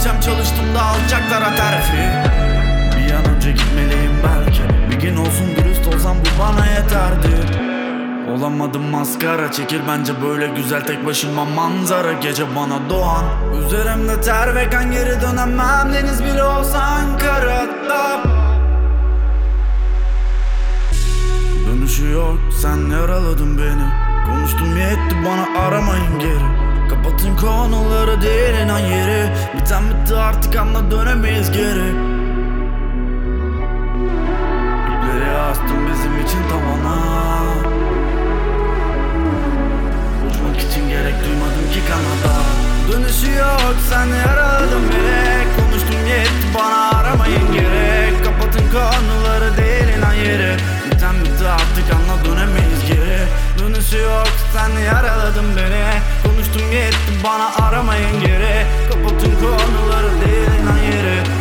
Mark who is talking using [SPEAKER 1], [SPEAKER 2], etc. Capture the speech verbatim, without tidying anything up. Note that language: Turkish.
[SPEAKER 1] gitsem çalıştım da alacaklara terfi. Bir an önce gitmeliyim belki. Bir gün olsun dürüst olsam bu bana yeterdi. Olamadım maskara, çekil bence böyle güzel tek başıma manzara. Gece bana doğan üzerimde ter ve kan, geri dönemem deniz bile olsa Ankara'da. Dönüşü yok, sen yaraladın beni. Konuştum yetti, bana aramayın geri. Kapatın konuları, değil inan yeri. Biten bitti artık, anla dönemeyiz geri. İpleri astım bizim için tavana. Uçmak için gerek duymadım ki kanada. Dönüşü yok, sen yaraladın beni. Konuştum yetti, bana aramayın gerek. Kapatın konuları, değil inan yeri. Biten bitti artık, anla dönemeyiz geri. Dönüşü yok, sen yaraladın beni. Konuştum yetti, bana aramayın geri. Kapatın konuları, değil inan yeri.